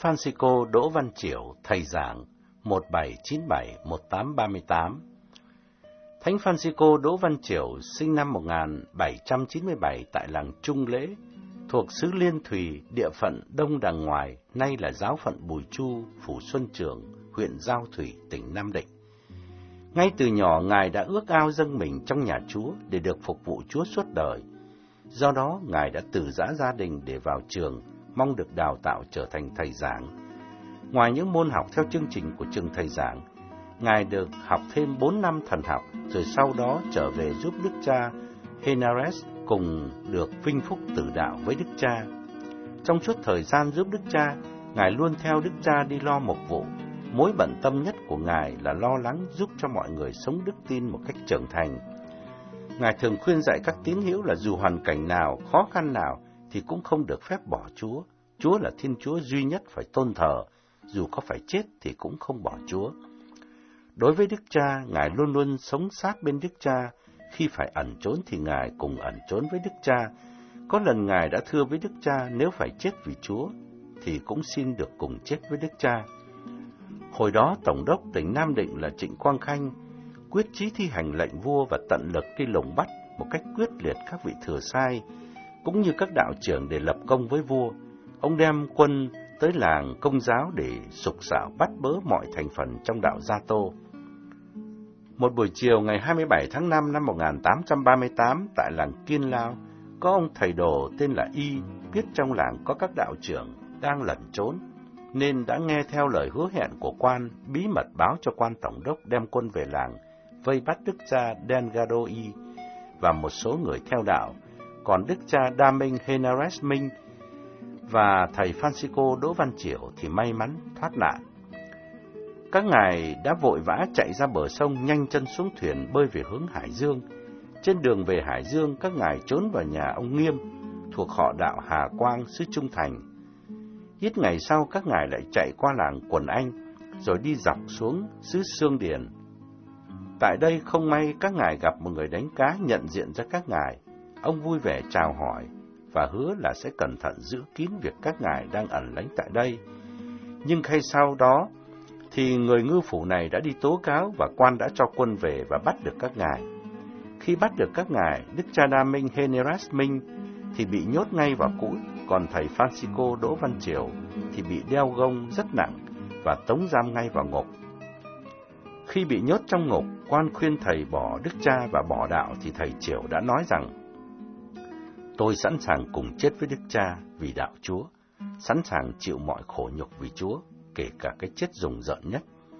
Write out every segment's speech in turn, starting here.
Francisco Đỗ Văn Chiểu, thầy giảng 1797-1838. Thánh Francisco Đỗ Văn Chiểu sinh năm 1797 tại làng Trung Lễ, thuộc xứ Liên Thùy, địa phận Đông Đàng Ngoài, nay là giáo phận Bùi Chu, phủ Xuân Trường, huyện Giao Thủy, tỉnh Nam Định. Ngay từ nhỏ, Ngài đã ước ao dâng mình trong nhà Chúa để được phục vụ Chúa suốt đời. Do đó, Ngài đã từ giã gia đình để vào trường, mong được đào tạo trở thành thầy giảng. Ngoài những môn học theo chương trình của trường thầy giảng, Ngài được học thêm 4 năm thần học, rồi sau đó trở về giúp Đức cha Henares cùng được vinh phúc tử đạo với Đức cha. Trong suốt thời gian giúp Đức cha, Ngài luôn theo Đức cha đi lo mục vụ. Mối bận tâm nhất của Ngài là lo lắng giúp cho mọi người sống đức tin một cách trưởng thành. Ngài thường khuyên dạy các tín hữu là dù hoàn cảnh nào, khó khăn nào, thì cũng không được phép bỏ Chúa. Chúa là Thiên Chúa duy nhất phải tôn thờ, dù có phải chết thì cũng không bỏ Chúa. Đối với Đức Cha, Ngài luôn luôn sống sát bên Đức Cha. Khi phải ẩn trốn thì Ngài cùng ẩn trốn với Đức Cha. Có lần Ngài đã thưa với Đức Cha nếu phải chết vì Chúa, thì cũng xin được cùng chết với Đức Cha. Hồi đó, Tổng đốc tỉnh Nam Định là Trịnh Quang Khanh quyết chí thi hành lệnh vua và tận lực đi lùng bắt một cách quyết liệt các vị thừa sai, cũng như các đạo trưởng để lập công với vua. Ông đem quân tới làng Công giáo để sục sạo bắt bớ mọi thành phần trong đạo Gia Tô. Một buổi chiều ngày 27 tháng 5 năm 1838 tại làng Kiên Lao, có ông thầy đồ tên là Y biết trong làng có các đạo trưởng đang lẩn trốn, nên đã nghe theo lời hứa hẹn của quan, bí mật báo cho quan tổng đốc đem quân về làng, vây bắt đức cha Delgado Y và một số người theo đạo, còn đức cha Đa Minh Henares Minh và thầy Francisco Đỗ Văn Chiểu thì may mắn thoát nạn. Các ngài đã vội vã chạy ra bờ sông, nhanh chân xuống thuyền bơi về hướng Hải Dương. Trên đường về Hải Dương, các ngài trốn vào nhà ông Nghiêm, thuộc họ đạo Hà Quang, xứ Trung Thành. Ít ngày sau, các ngài lại chạy qua làng Quần Anh, rồi đi dọc xuống xứ Sương Điền. Tại đây không may các ngài gặp một người đánh cá nhận diện ra các ngài. Ông vui vẻ chào hỏi và hứa là sẽ cẩn thận giữ kín việc các ngài đang ẩn lánh tại đây. Nhưng ngay sau đó thì người ngư phủ này đã đi tố cáo và quan đã cho quân về và bắt được các ngài. Khi bắt được các ngài, Đức cha Đa Minh Henares Minh thì bị nhốt ngay vào cũi, còn thầy Francisco Đỗ Văn Chiểu thì bị đeo gông rất nặng và tống giam ngay vào ngục. Khi bị nhốt trong ngục, quan khuyên thầy bỏ Đức cha và bỏ đạo thì thầy Chiểu đã nói rằng: "Tôi sẵn sàng cùng chết với Đức cha vì đạo Chúa, sẵn sàng chịu mọi khổ nhục vì Chúa, kể cả cái chết rùng rợn nhất."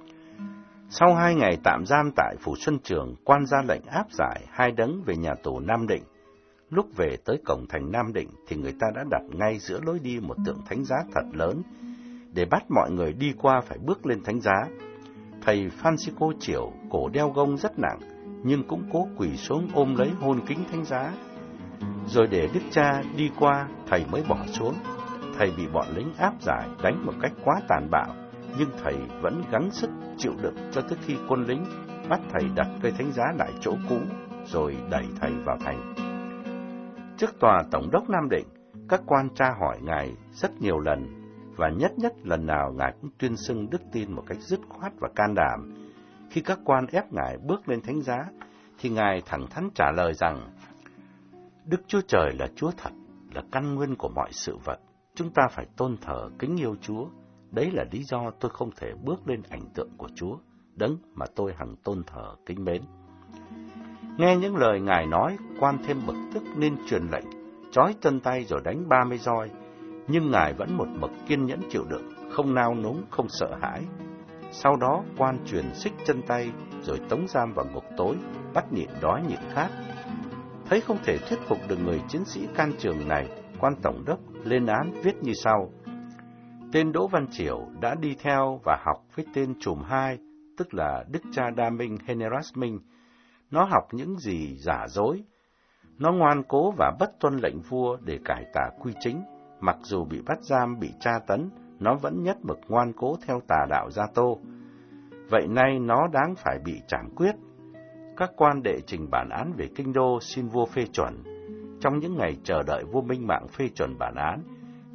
Sau 2 ngày tạm giam tại phủ Xuân Trường, quan ra lệnh áp giải 2 đấng về nhà tù Nam Định. Lúc về tới cổng thành Nam Định thì người ta đã đặt ngay giữa lối đi một tượng thánh giá thật lớn, để bắt mọi người đi qua phải bước lên thánh giá. Thầy Francisco Chiểu cổ đeo gông rất nặng, nhưng cũng cố quỳ xuống ôm lấy hôn kính thánh giá. Rồi để Đức cha đi qua, thầy mới bỏ xuống. Thầy bị bọn lính áp giải, đánh một cách quá tàn bạo, nhưng thầy vẫn gắng sức chịu đựng cho tới khi quân lính bắt thầy đặt cây thánh giá lại chỗ cũ, rồi đẩy thầy vào thành. Trước tòa Tổng đốc Nam Định, các quan tra hỏi ngài rất nhiều lần, và nhất lần nào ngài cũng tuyên xưng đức tin một cách dứt khoát và can đảm. Khi các quan ép ngài bước lên thánh giá, thì ngài thẳng thắn trả lời rằng: "Đức Chúa Trời là Chúa thật, là căn nguyên của mọi sự vật. Chúng ta phải tôn thờ kính yêu Chúa. Đấy là lý do tôi không thể bước lên ảnh tượng của Chúa, đấng mà tôi hằng tôn thờ kính mến." Nghe những lời ngài nói, quan thêm bực tức nên truyền lệnh trói chân tay rồi đánh 30 roi, nhưng ngài vẫn một mực kiên nhẫn chịu đựng, không nao núng, không sợ hãi. Sau đó quan truyền xích chân tay rồi tống giam vào ngục tối, bắt nhịn đói nhịn khát. Thấy không thể thuyết phục được người chiến sĩ can trường này, quan tổng đốc lên án viết như sau: Tên Đỗ Văn Chiểu đã đi theo và học với tên trùm 2, tức là Đức cha Đa Minh Henares Minh. Nó học những gì giả dối. Nó ngoan cố và bất tuân lệnh vua để cải tà quy chính. Mặc dù bị bắt giam, bị tra tấn, nó vẫn nhất mực ngoan cố theo tà đạo Gia Tô. Vậy nay nó đáng phải bị trảm quyết. Các quan đệ trình bản án về kinh đô xin vua phê chuẩn. Trong những ngày chờ đợi vua Minh Mạng phê chuẩn bản án,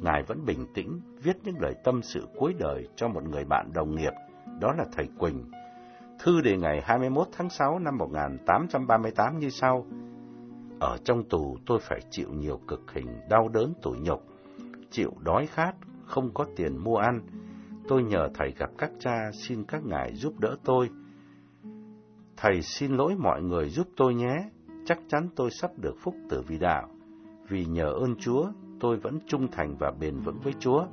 Ngài vẫn bình tĩnh viết những lời tâm sự cuối đời cho một người bạn đồng nghiệp, đó là thầy Quỳnh. Thư đề ngày 21 tháng 6 năm 1838 như sau: Ở trong tù tôi phải chịu nhiều cực hình, đau đớn tủi nhục, chịu đói khát, không có tiền mua ăn. Tôi nhờ thầy gặp các cha, xin các ngài giúp đỡ tôi. Thầy xin lỗi mọi người giúp tôi nhé, chắc chắn tôi sắp được phúc tử vì đạo. Vì nhờ ơn Chúa, tôi vẫn trung thành và bền vững với Chúa.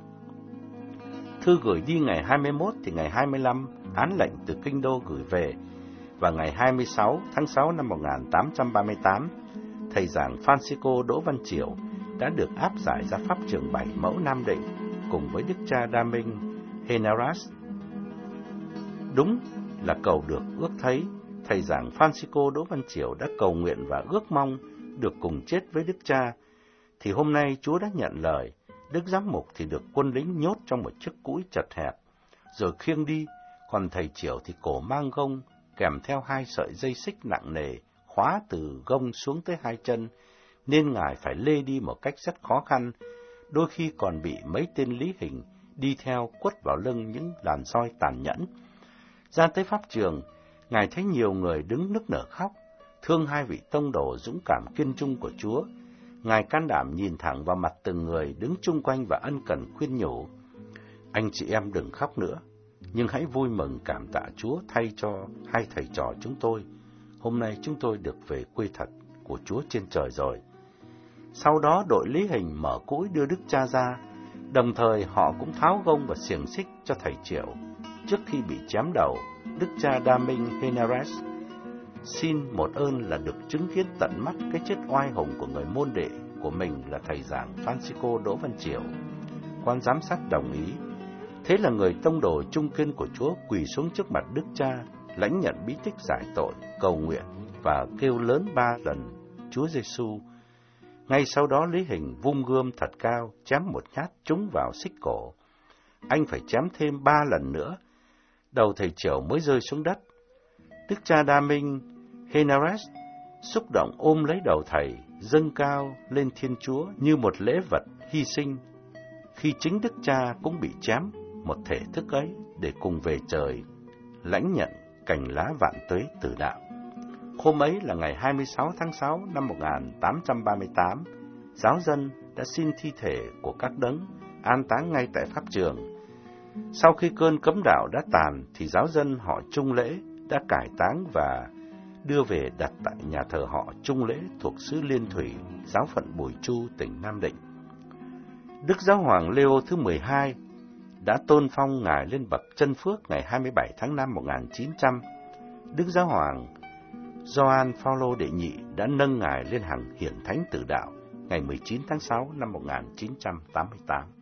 Thư gửi đi ngày 21 thì ngày 25, án lệnh từ Kinh Đô gửi về, và ngày 26 tháng 6 năm 1838, thầy giảng Francisco Đỗ Văn Chiểu đã được áp giải ra pháp trường 7 Mẫu Nam Định cùng với đức cha Đa Minh Henares. Đúng là cầu được ước thấy, thầy giảng Francisco Đỗ Văn Chiểu đã cầu nguyện và ước mong được cùng chết với đức cha, thì hôm nay Chúa đã nhận lời. Đức giám mục thì được quân lính nhốt trong một chiếc cũi chật hẹp, rồi khiêng đi, còn thầy Chiểu thì cổ mang gông, kèm theo 2 sợi dây xích nặng nề, khóa từ gông xuống tới 2 chân, nên ngài phải lê đi một cách rất khó khăn, đôi khi còn bị mấy tên lý hình đi theo quất vào lưng những đàn roi tàn nhẫn. Ra tới pháp trường, ngài thấy nhiều người đứng nức nở khóc, thương 2 vị tông đồ dũng cảm kiên trung của Chúa. Ngài can đảm nhìn thẳng vào mặt từng người đứng chung quanh và ân cần khuyên nhủ: Anh chị em đừng khóc nữa, nhưng hãy vui mừng cảm tạ Chúa thay cho 2 thầy trò chúng tôi. Hôm nay chúng tôi được về quê thật của Chúa trên trời rồi. Sau đó đội lý hình mở cũi đưa đức cha ra, đồng thời họ cũng tháo gông và xiềng xích cho thầy Chiểu. Trước khi bị chém đầu, đức cha Đa Minh Henares xin một ơn là được chứng kiến tận mắt cái chết oai hùng của người môn đệ của mình là thầy giảng Francisco Đỗ Văn Chiểu. Quan giám sát đồng ý. Thế là người tông đồ trung kiên của Chúa quỳ xuống trước mặt đức cha, lãnh nhận bí tích giải tội, cầu nguyện và kêu lớn 3 lần Chúa Giêsu. Ngay sau đó lý hình vung gươm thật cao, chém một nhát trúng vào xích cổ. Anh phải chém thêm 3 lần nữa, đầu thầy Chiểu mới rơi xuống đất. Đức cha Đa Minh Henares xúc động ôm lấy đầu thầy, dâng cao lên Thiên Chúa như một lễ vật hy sinh, khi chính đức cha cũng bị chém một thể thức ấy để cùng về trời, lãnh nhận cành lá vạn tuế tử đạo. Hôm ấy là ngày 26 tháng 6 năm 1838, giáo dân đã xin thi thể của các đấng an táng ngay tại pháp trường. Sau khi cơn cấm đạo đã tàn, thì giáo dân họ Trung Lễ đã cải táng và đưa về đặt tại nhà thờ họ Trung Lễ thuộc xứ Liên Thủy, giáo phận Bùi Chu, tỉnh Nam Định. Đức Giáo hoàng Leo thứ 12 đã tôn phong ngài lên bậc chân phước ngày 27 tháng 5 1900. Đức Giáo hoàng Gioan Phaolô đệ nhị đã nâng ngài lên hàng hiển thánh tử đạo ngày 19 tháng 6 năm 1988.